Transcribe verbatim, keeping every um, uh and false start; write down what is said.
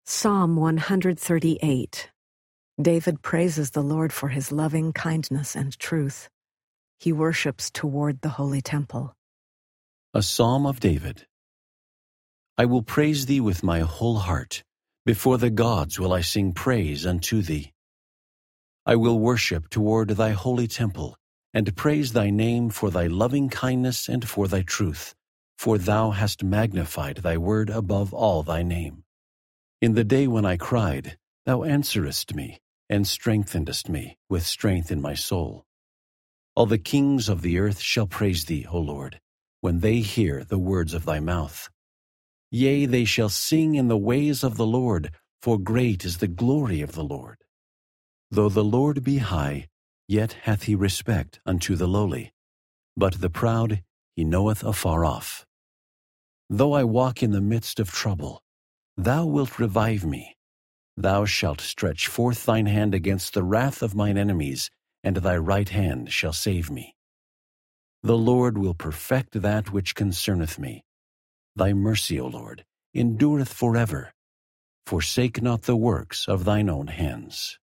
Psalm one hundred thirty-eight. David praises the Lord for his loving kindness and truth. He worships toward the holy temple. A Psalm of David. I will praise thee with my whole heart. Before the gods will I sing praise unto thee. I will worship toward thy holy temple, and praise thy name for thy loving kindness and for thy truth, for thou hast magnified thy word above all thy name. In the day when I cried, thou answerest me, and strengthenedest me with strength in my soul. All the kings of the earth shall praise thee, O Lord, when they hear the words of thy mouth. Yea, they shall sing in the ways of the Lord, for great is the glory of the Lord. Though the Lord be high, yet hath he respect unto the lowly, but the proud he knoweth afar off. Though I walk in the midst of trouble, thou wilt revive me. Thou shalt stretch forth thine hand against the wrath of mine enemies, and thy right hand shall save me. The Lord will perfect that which concerneth me. Thy mercy, O Lord, endureth forever. Forsake not the works of thine own hands.